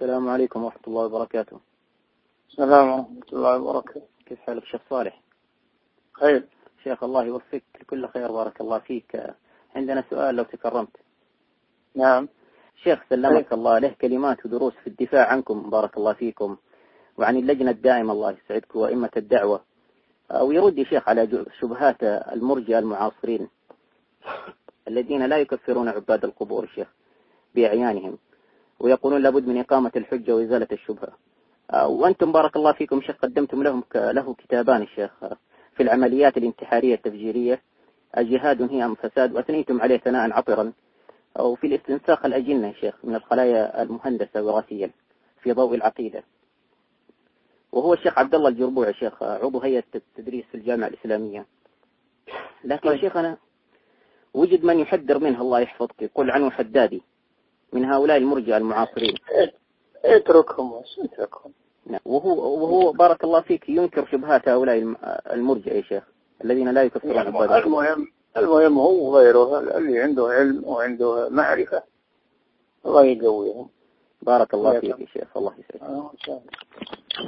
السلام عليكم ورحمة الله وبركاته. السلام ورحمة الله وبركاته. كيف حالك شيخ صالح؟ خير. شيخ الله يوفقك لكل خير، بارك الله فيك. عندنا سؤال لو تكرمت. نعم. شيخ سلمك الله، له كلمات ودروس في الدفاع عنكم بارك الله فيكم وعن اللجنة الدائمة الله يسعدك وإمة الدعوة، ويرد يا شيخ على شبهات المرجئة المعاصرين الذين لا يكفرون عباد القبور شيخ بأعيانهم، ويقولون لابد من إقامة الحجة وإزالة الشبهة. وأنتم بارك الله فيكم شيخ قدمتم له كتابان الشيخ في العمليات الانتحارية التفجيرية، الجهاد هي أم فساد، وأثنيتم عليه ثناء عطرا، أو في الاستنساخ الأجنة يا شيخ من الخلايا المهندسة وراثيا في ضوء العقيدة. وهو الشيخ عبد الله الجربوع يا شيخ عضو هيئة التدريس في الجامعة الإسلامية. لكن شيخنا وجد من يحذر منه الله يحفظك، يقول عنه حدادي من هؤلاء المرجئة المعاصرين. اتركهم. وهو بارك الله فيك ينكر شبهات هؤلاء المرجئة يا شيخ الذين لا يكفرون عباد. المهم هو غيره اللي عنده علم وعنده معرفة الله يقويهم. بارك الله فيك يا شيخ، الله يسعدك.